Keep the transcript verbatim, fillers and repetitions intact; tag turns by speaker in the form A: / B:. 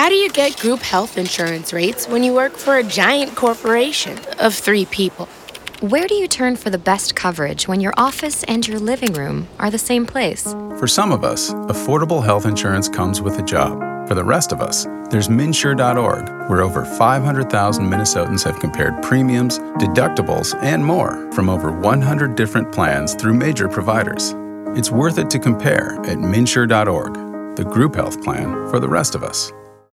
A: How do you get group health insurance rates when you work for a giant corporation of three people?
B: Where do you turn for the best coverage when your office and your living room are the same place?
C: For some of us, affordable health insurance comes with a job. For the rest of us, there's MNsure dot org, where over five hundred thousand Minnesotans have compared premiums, deductibles, and more from over one hundred different plans through major providers. It's worth it to compare at MNsure dot org, the group health plan for the rest of us.